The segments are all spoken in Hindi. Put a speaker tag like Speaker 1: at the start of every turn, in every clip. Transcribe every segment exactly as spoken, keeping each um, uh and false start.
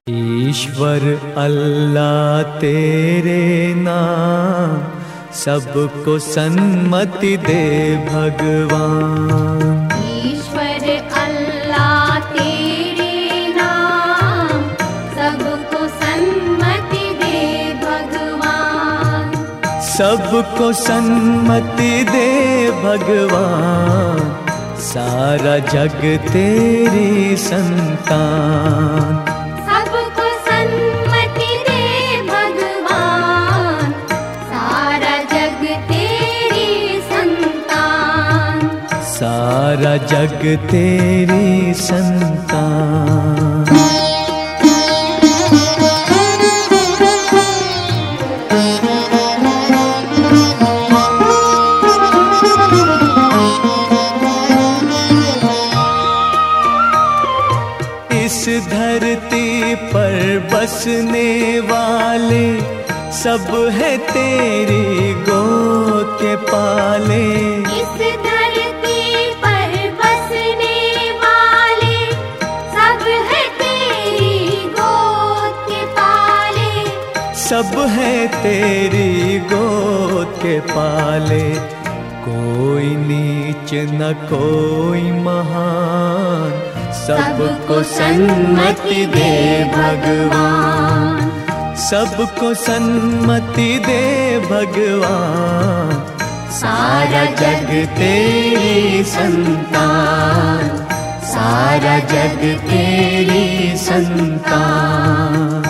Speaker 1: ईश्वर अल्लाह तेरे नाम सबको सन्मति दे भगवान।
Speaker 2: ईश्वर अल्लाह तेरे नाम सबको सन्मति दे भगवान।
Speaker 1: सबको सन्मति दे भगवान, सारा जग तेरी संतान।
Speaker 2: सबको सन्मति दे भगवान, सारा जग तेरी संतान।
Speaker 1: सारा जग तेरी संतान। इस धरती पर बसने वाले सब है तेरी गोद के पाले।
Speaker 2: इस धरती पर बसने वाले सब है तेरी गोद के पाले।
Speaker 1: सब है तेरी गोद के पाले, कोई नीच न कोई महान। सबको सन्मति दे भगवान। सबको सन्मति दे भगवान, सारा जग तेरी संतान। सारा जग तेरी संतान।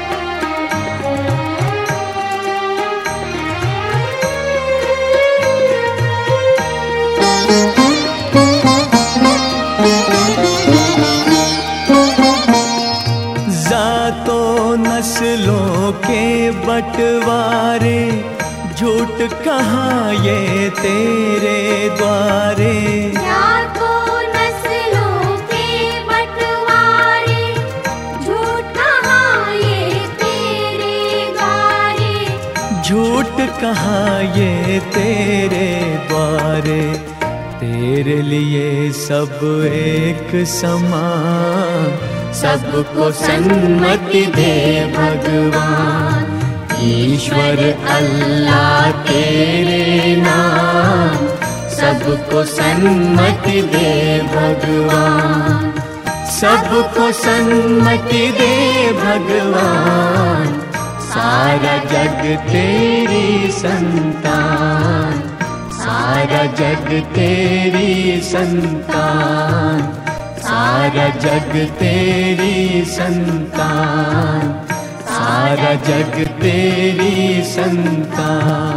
Speaker 1: जातों नस्लों के बंटवारे, झूठ कहाँ ये तेरे द्वारे।
Speaker 2: जातों नस्लों के बंटवारे, झूठ कहाँ ये तेरे द्वारे।
Speaker 1: झूठ कहाँ ये तेरे द्वारे, तेरे लिए सब एक समान। सबको सन्मति दे भगवान। ईश्वर अल्लाह तेरे नाम सबको सन्मति दे भगवान। सबको सन्मति दे भगवान, सारा जग तेरी संतान। सारा जग तेरी संतान। सारा जग तेरी संतान। सारा जग तेरी संतान।